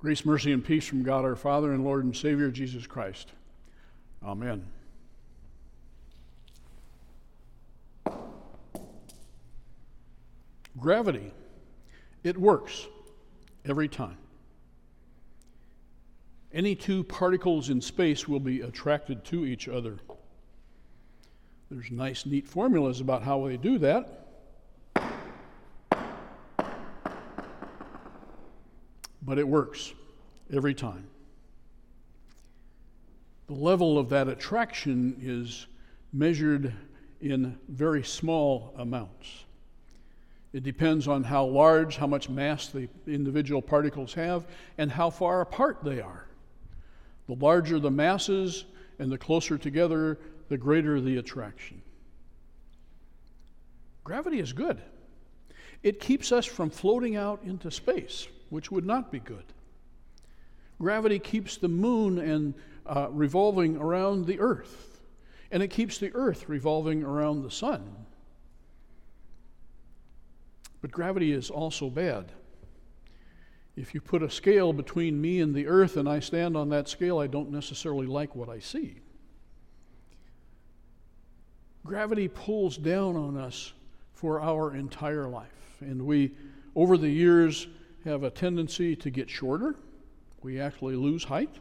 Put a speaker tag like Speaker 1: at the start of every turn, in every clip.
Speaker 1: Grace, mercy, and peace from God our Father and Lord and Savior, Jesus Christ. Amen. Gravity, it works every time. Any two particles in space will be attracted to each other. There's nice, neat formulas about how they do that. But it works every time. The level of that attraction is measured in very small amounts. It depends on how large, how much mass the individual particles have, and how far apart they are. The larger the masses and the closer together, the greater the attraction. Gravity is good. It keeps us from floating out into space, which would not be good. Gravity keeps the moon and revolving around the earth, and it keeps the earth revolving around the sun. But gravity is also bad. If you put a scale between me and the earth and I stand on that scale, I don't necessarily like what I see. Gravity pulls down on us for our entire life, and we, over the years, have a tendency to get shorter. We actually lose height.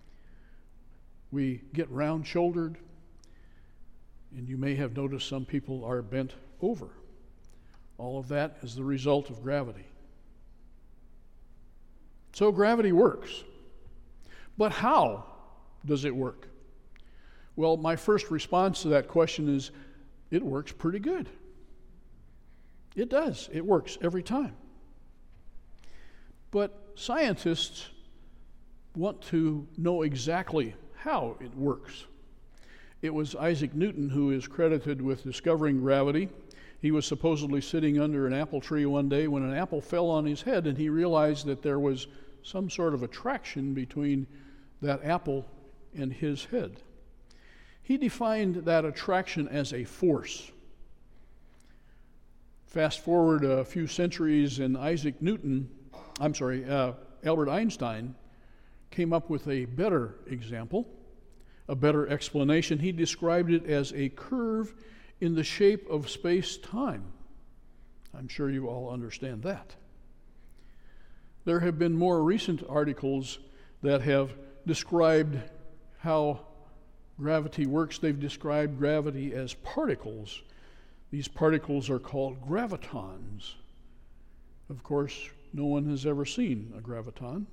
Speaker 1: We get round-shouldered, and you may have noticed some people are bent over. All of that is the result of gravity. So gravity works. But how does it work? Well, my first response to that question is, it works pretty good. It does. It works every time. But scientists want to know exactly how it works. It was Isaac Newton who is credited with discovering gravity. He was supposedly sitting under an apple tree one day when an apple fell on his head, and he realized that there was some sort of attraction between that apple and his head. He defined that attraction as a force. Fast forward a few centuries, and Albert Einstein came up with a better example, a better explanation. He described it as a curve in the shape of space-time. I'm sure you all understand that. There have been more recent articles that have described how gravity works. They've described gravity as particles. These particles are called gravitons. Of course, no one has ever seen a graviton.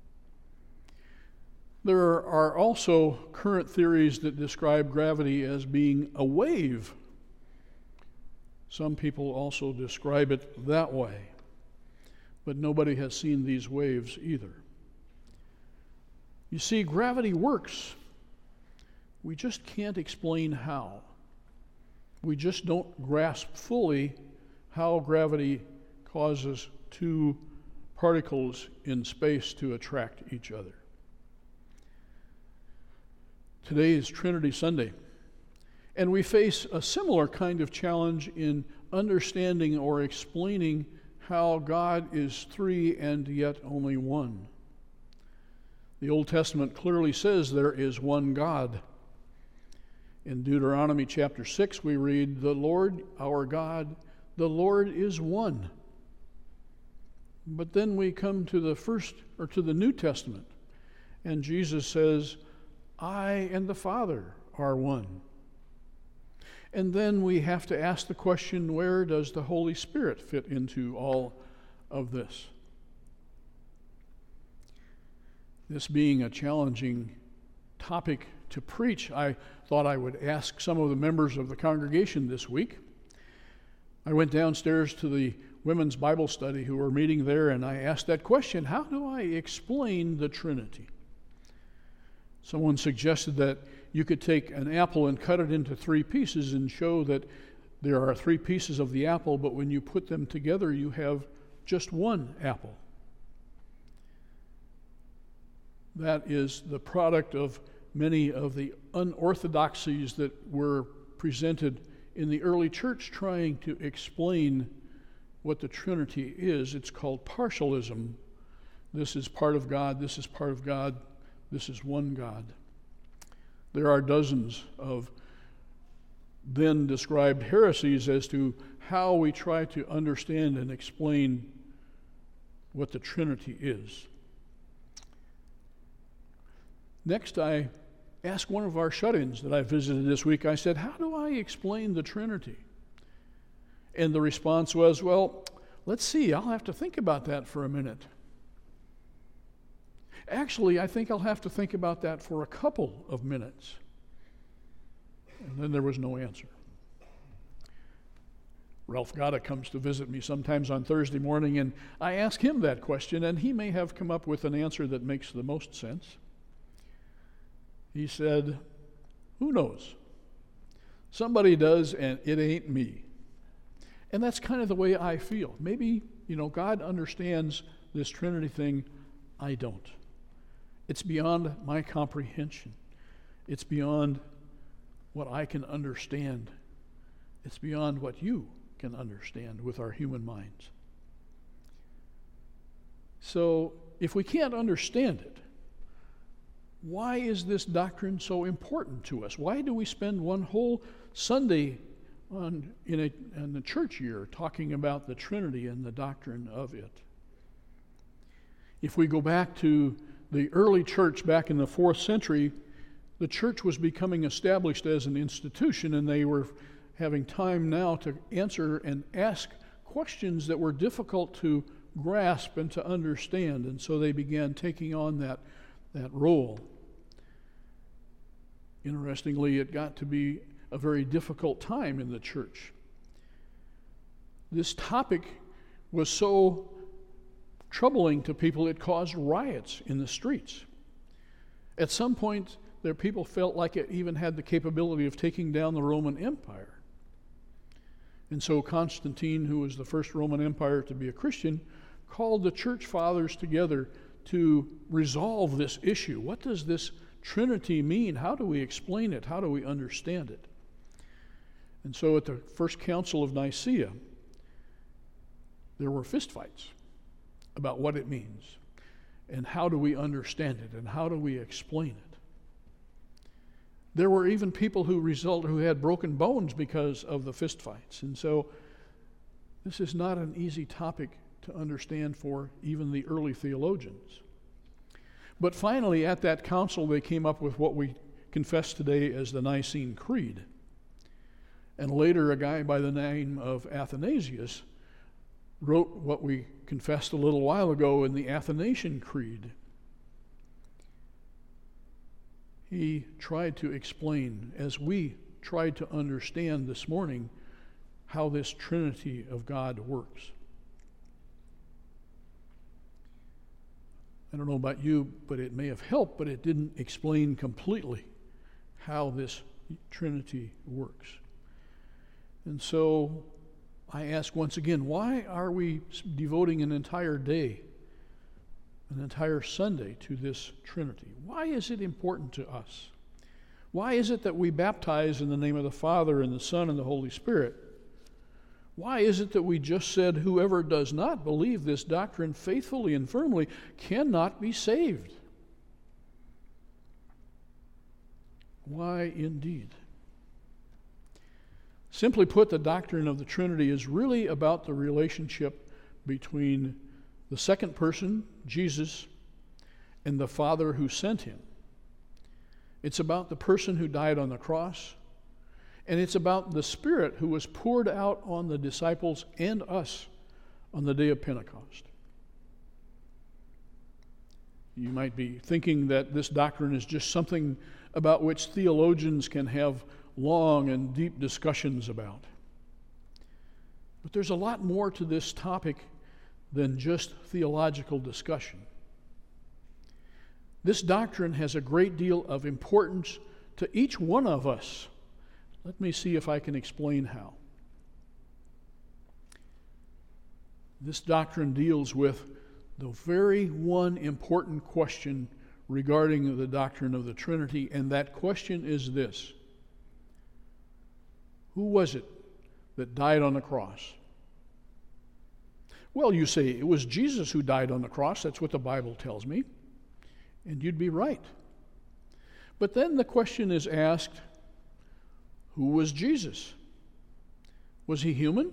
Speaker 1: There are also current theories that describe gravity as being a wave. Some people also describe it that way, but nobody has seen these waves either. You see, gravity works. We just can't explain how. We just don't grasp fully how gravity causes two particles in space to attract each other. Today is Trinity Sunday, and we face a similar kind of challenge in understanding or explaining how God is three and yet only one. The Old Testament clearly says there is one God. In Deuteronomy chapter 6, we read, "The Lord our God, the Lord is one." But then we come to the New Testament, and Jesus says, "I and the Father are one." And then we have to ask the question, where does the Holy Spirit fit into all of this? This being a challenging topic to preach, I thought I would ask some of the members of the congregation this week. I went downstairs to the women's Bible study who were meeting there, and I asked that question, how do I explain the Trinity? Someone suggested that you could take an apple and cut it into three pieces and show that there are three pieces of the apple, but when you put them together, you have just one apple. That is the product of many of the unorthodoxies that were presented in the early church trying to explain what the Trinity is. It's called partialism. this is part of God, this is part of God, this is one God. There are dozens of then described heresies as to how we try to understand and explain what the Trinity is. Next, I asked one of our shut-ins that I visited this week, I said, how do I explain the Trinity? And the response was, well, let's see, I'll have to think about that for a minute. Actually, I think I'll have to think about that for a couple of minutes. And then there was no answer. Ralph Gada comes to visit me sometimes on Thursday morning, and I ask him that question, and he may have come up with an answer that makes the most sense. He said, who knows? Somebody does, and it ain't me. And that's kind of the way I feel. Maybe, God understands this Trinity thing. I don't. It's beyond my comprehension. It's beyond what I can understand. It's beyond what you can understand with our human minds. So, if we can't understand it, why is this doctrine so important to us? Why do we spend one whole Sunday in the church year talking about the Trinity and the doctrine of it? If we go back to the early church back in the 4th century, the church was becoming established as an institution, and they were having time now to answer and ask questions that were difficult to grasp and to understand, and so they began taking on that role. Interestingly, it got to be a very difficult time in the church. This topic was so troubling to people, it caused riots in the streets. At some point, their people felt like it even had the capability of taking down the Roman Empire. And so Constantine, who was the first Roman Empire to be a Christian, called the church fathers together to resolve this issue. What does this Trinity mean? How do we explain it? How do we understand it? And so at the First Council of Nicaea, there were fistfights about what it means and how do we understand it and how do we explain it. There were even people who had broken bones because of the fistfights. And so this is not an easy topic to understand for even the early theologians. But finally, at that council, they came up with what we confess today as the Nicene Creed. And later, a guy by the name of Athanasius wrote what we confessed a little while ago in the Athanasian Creed. He tried to explain, as we tried to understand this morning, how this Trinity of God works. I don't know about you, but it may have helped, but it didn't explain completely how this Trinity works. And so I ask once again, why are we devoting an entire day, an entire Sunday to this Trinity? Why is it important to us? Why is it that we baptize in the name of the Father and the Son and the Holy Spirit? Why is it that we just said whoever does not believe this doctrine faithfully and firmly cannot be saved? Why indeed? Simply put, the doctrine of the Trinity is really about the relationship between the second person, Jesus, and the Father who sent him. It's about the person who died on the cross, and it's about the Spirit who was poured out on the disciples and us on the day of Pentecost. You might be thinking that this doctrine is just something about which theologians can have long and deep discussions about. But there's a lot more to this topic than just theological discussion. This doctrine has a great deal of importance to each one of us. Let me see if I can explain how. This doctrine deals with the very one important question regarding the doctrine of the Trinity, and that question is this: who was it that died on the cross? Well, you say, it was Jesus who died on the cross. That's what the Bible tells me. And you'd be right. But then the question is asked, who was Jesus? Was he human?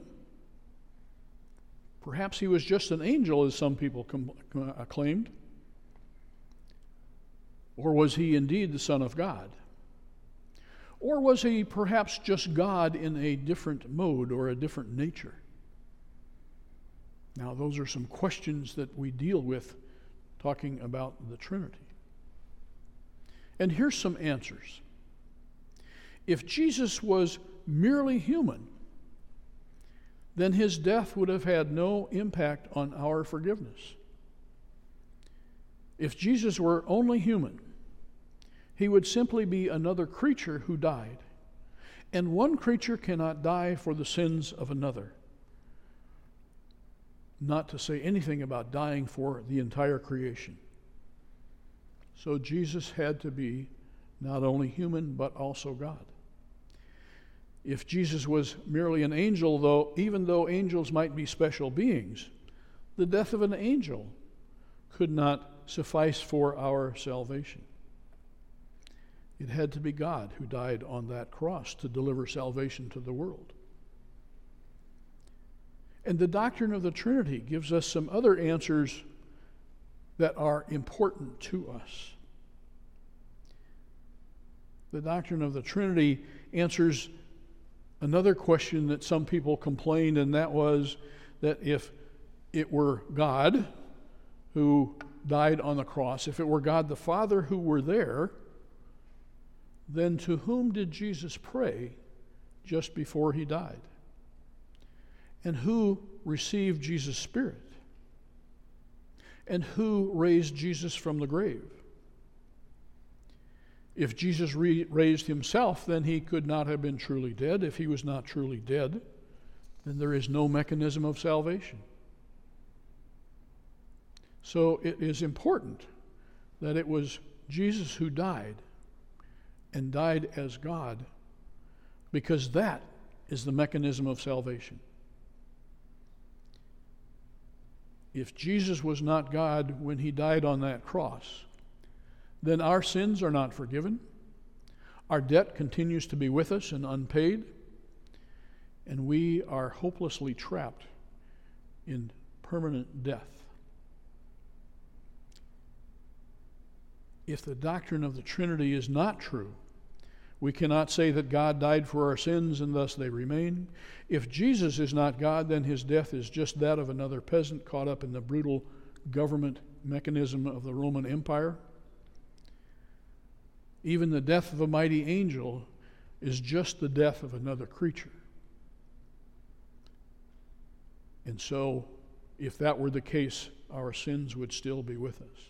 Speaker 1: Perhaps he was just an angel, as some people claimed. Or was he indeed the Son of God? Or was he perhaps just God in a different mode or a different nature? Now, those are some questions that we deal with talking about the Trinity. And here's some answers. If Jesus was merely human, then his death would have had no impact on our forgiveness. If Jesus were only human, he would simply be another creature who died. And one creature cannot die for the sins of another. Not to say anything about dying for the entire creation. So Jesus had to be not only human, but also God. If Jesus was merely an angel, even though angels might be special beings, the death of an angel could not suffice for our salvation. It had to be God who died on that cross to deliver salvation to the world. And the doctrine of the Trinity gives us some other answers that are important to us. The doctrine of the Trinity answers another question that some people complained, and that was that if it were God who died on the cross, if it were God the Father who were there, then to whom did Jesus pray just before he died? And who received Jesus' Spirit? And who raised Jesus from the grave? If Jesus raised himself, then he could not have been truly dead. If he was not truly dead, then there is no mechanism of salvation. So it is important that it was Jesus who died, and died as God, because that is the mechanism of salvation. If Jesus was not God when he died on that cross, then our sins are not forgiven, our debt continues to be with us and unpaid, and we are hopelessly trapped in permanent death. If the doctrine of the Trinity is not true, we cannot say that God died for our sins and thus they remain. If Jesus is not God, then his death is just that of another peasant caught up in the brutal government mechanism of the Roman Empire. Even the death of a mighty angel is just the death of another creature. And so, if that were the case, our sins would still be with us.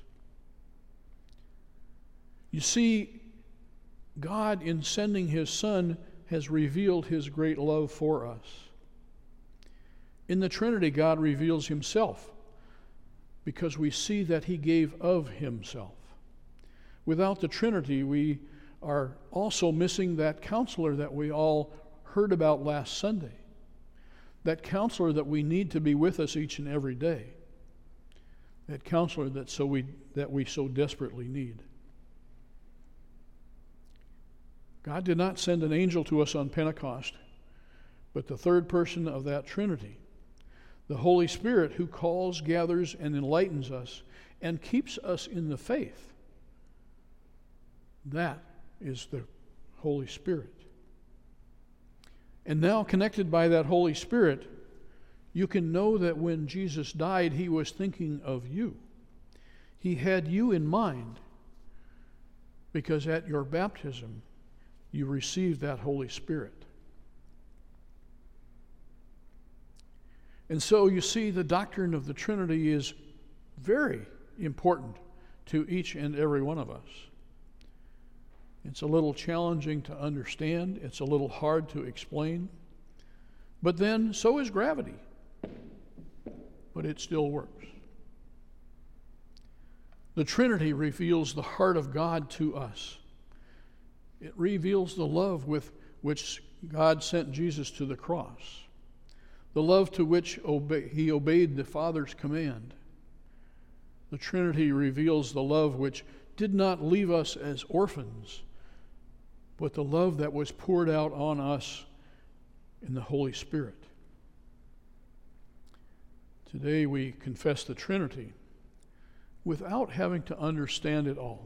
Speaker 1: You see, God, in sending his Son, has revealed his great love for us. In the Trinity, God reveals himself because we see that he gave of himself. Without the Trinity, we are also missing that counselor that we all heard about last Sunday. That counselor that we need to be with us each and every day. That counselor that we so desperately need. God did not send an angel to us on Pentecost, but the third person of that Trinity, the Holy Spirit, who calls, gathers, and enlightens us and keeps us in the faith. That is the Holy Spirit. And now, connected by that Holy Spirit, you can know that when Jesus died, he was thinking of you. He had you in mind because at your baptism, you received that Holy Spirit. And so you see, the doctrine of the Trinity is very important to each and every one of us. It's a little challenging to understand. It's a little hard to explain. But then, so is gravity. But it still works. The Trinity reveals the heart of God to us. It reveals the love with which God sent Jesus to the cross. the love to which he obeyed the Father's command. The Trinity reveals the love which did not leave us as orphans, but the love that was poured out on us in the Holy Spirit. Today we confess the Trinity without having to understand it all.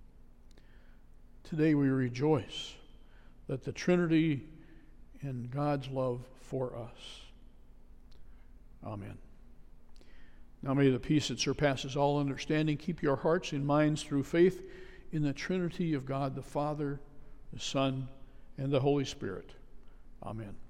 Speaker 1: Today we rejoice that the Trinity and God's love for us. Amen. Now may the peace that surpasses all understanding keep your hearts and minds through faith in the Trinity of God the Father, the Son, and the Holy Spirit. Amen.